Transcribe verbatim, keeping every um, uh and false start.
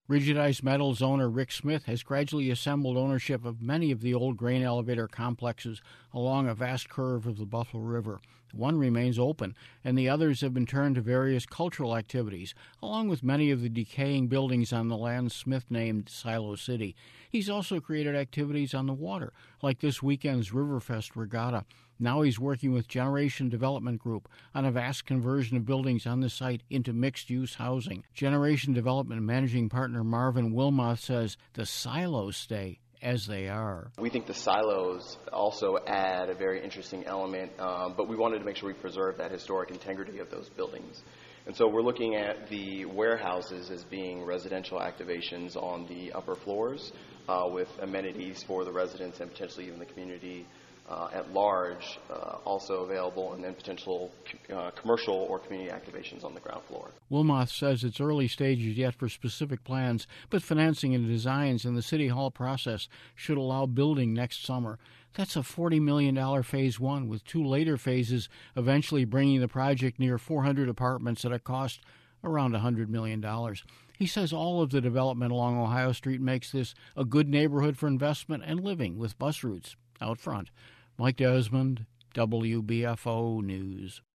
Rigid Ice Metals owner Rick Smith has gradually assembled ownership of many of the old grain elevator complexes along a vast curve of the Buffalo River. One remains open, and the others have been turned to various cultural activities, along with many of the decaying buildings on the land Smith named Silo City. He's also created activities on the water, like this weekend's Riverfest Regatta. Now he's working with Generation Development Group on a vast conversion of buildings on the site into mixed-use housing. Generation Development managing partner Marvin Wilmoth says the silos stay as they are. We think the silos also add a very interesting element, um, but we wanted to make sure we preserve that historic integrity of those buildings. And so we're looking at the warehouses as being residential activations on the upper floors uh, with amenities for the residents and potentially even the community Uh, at large, uh, also available, and then potential uh, commercial or community activations on the ground floor. Wilmoth says it's early stages yet for specific plans, but financing and designs in the City Hall process should allow building next summer. That's a forty million dollars phase one, with two later phases eventually bringing the project near four hundred apartments at a cost around one hundred million dollars. He says all of the development along Ohio Street makes this a good neighborhood for investment and living, with bus routes out front. Mike Desmond, W B F O News.